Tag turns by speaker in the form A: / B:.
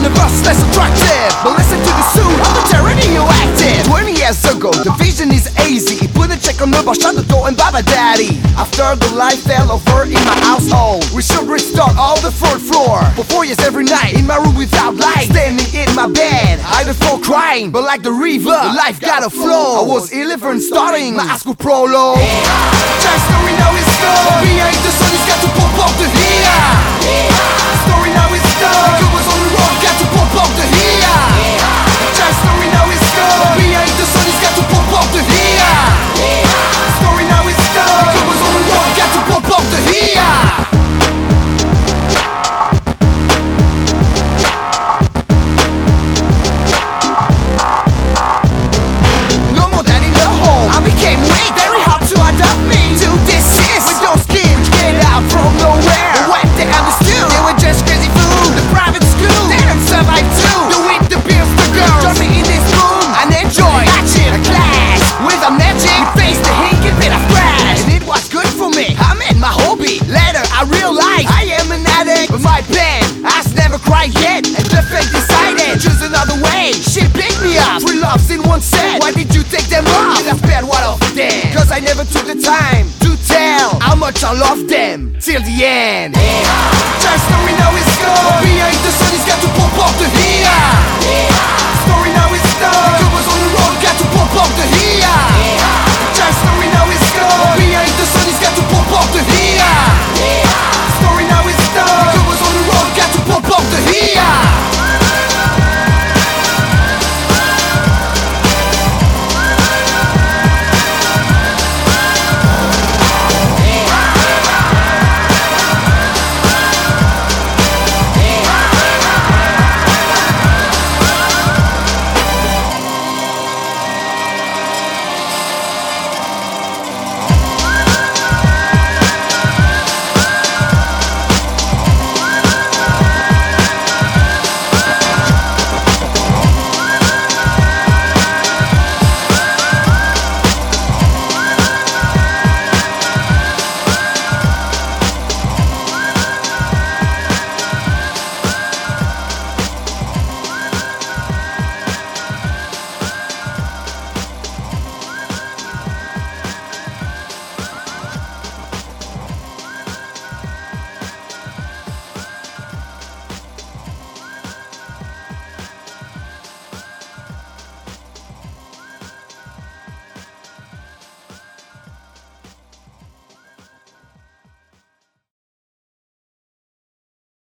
A: the bus less attractive, but listen to the suit, I'm a radioactive. 20 years ago, the vision is easy. Put a check on the bar, shut the door and bye-bye daddy. After the light fell over in my household, we should restart all the third floor. For 4 years every night, in my room without light, standing in my bed, I don't fall crying, but like the river, life got a flow. I was 11 starting my high school prologue. That story now is done. Behind the sun, it's got to pop up the here. Story now is done. It was on the road, got to pop up the here. That story now is done. Behind the sun, it's got to pop up the here. Story now is done. It was on the road, got to pop up the here. My pen has never cried yet, and the fate decided choose another way. She picked me up, 3 loves in one set. Why did you take them off? Did I spare one of them? Cause I never took the time to tell how much I love them till the end.